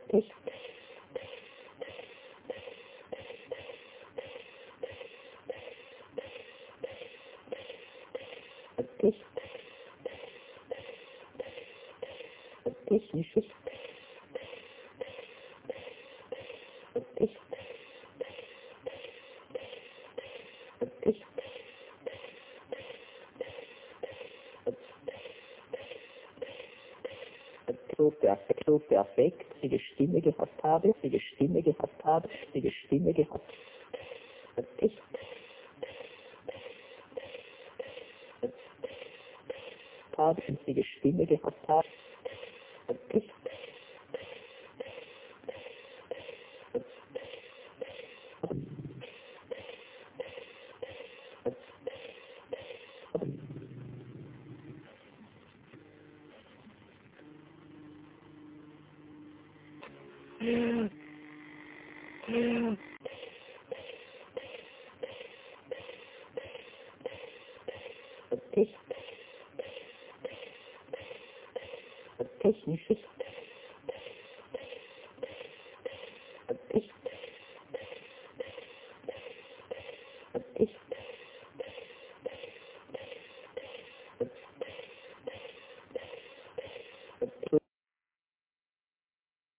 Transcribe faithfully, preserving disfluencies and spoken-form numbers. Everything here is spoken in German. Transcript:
Ich, ich, technisches, ich, ich, so perfekt, so perfekt, die Stimme gehabt habe, die Stimme gehabt habe, die Stimme gehabt. Ich, habe die Stimme gehabt habe. Ich, ich, technisches, ich, ich,